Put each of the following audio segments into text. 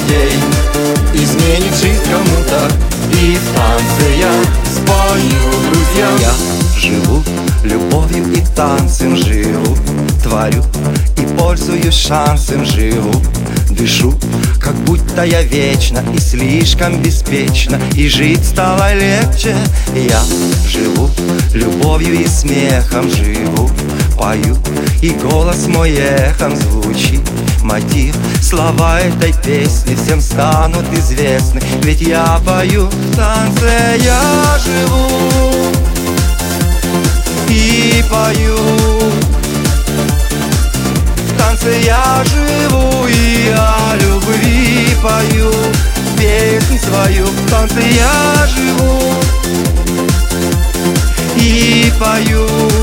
день изменит жизнь кому-то, и в танце я спою друзьям. Я живу любовью и танцем, живу, творю и пользуюсь шансом, живу, дышу, как будто я вечно и слишком беспечно, и жить стало легче. Я живу любовью и смехом, живу, пою, и голос мой эхом звучит. Мотив, слова этой песни всем станут известны, ведь я пою в танце, я живу и пою. В танце я живу и о любви пою песнь свою. В танце я живу и пою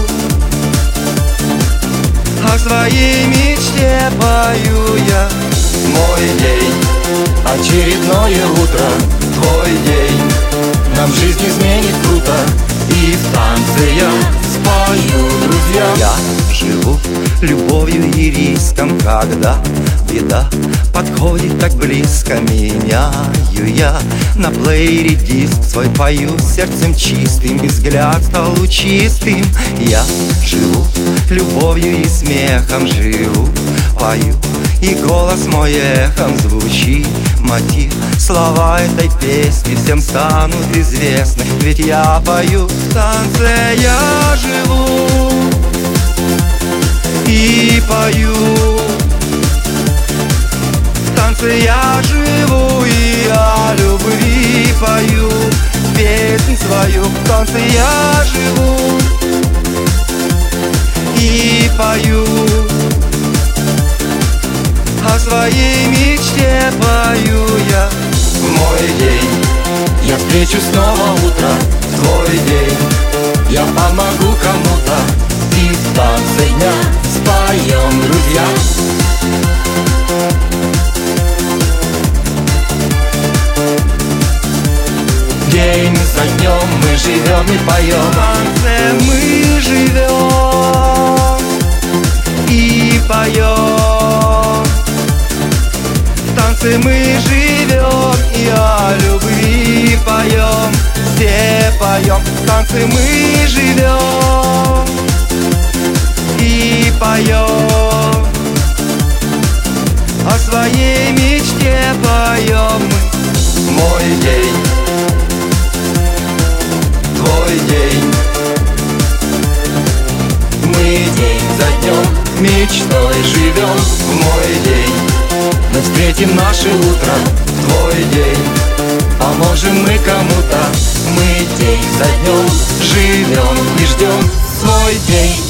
о своей мечте пою я. Мой день, очередное утро, твой день нам жизнь изменит круто, и в танце я спою друзьям. Я живу любовью и риском, когда беда подходит так близко, меняю я на плеере диск свой, пою сердцем чистым, и взгляд стал лучистым. Я живу любовью и смехом, живу, пою, и голос мой эхом звучит. Мотив, слова этой песни всем станут известны, ведь я пою в танце, я живу и пою. В танце я живу и о любви пою песнь свою. В танце я живу и пою о своей мечте пою я. В мой день я встречу снова утро, в твой день я помогу кому-то, и в танце дня споем друзья. День за днем мы живем и поем, В танце мы живем и поем. В танце мы живем и о любви поем, все поем. В танце мы живем и поем о своей мечте поем мы. Мой день, твой день, мы день за днем мечтой живем. В мой день мы встретим наше утро, в твой день поможем мы кому-то. Мы день за днем живем и ждем свой день.